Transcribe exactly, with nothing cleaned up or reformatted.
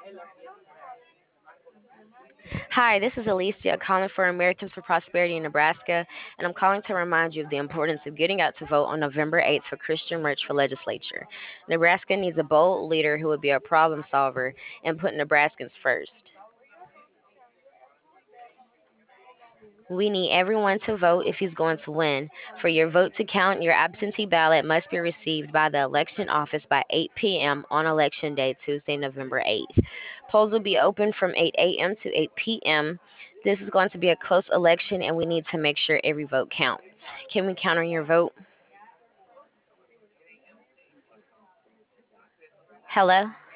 Hi, this is Alicia calling for Americans for Prosperity in Nebraska, and I'm calling to remind you of the importance of getting out to vote on November eighth for Christian Rich for legislature. Nebraska needs a bold leader who would be a problem solver and put Nebraskans first. We need everyone to vote if he's going to win. For your vote to count, your absentee ballot must be received by the election office by eight p m on election day, Tuesday, November eighth. Polls will be open from eight a m to eight p m. This is going to be a close election, and we need to make sure every vote counts. Can we count on your vote? Hello?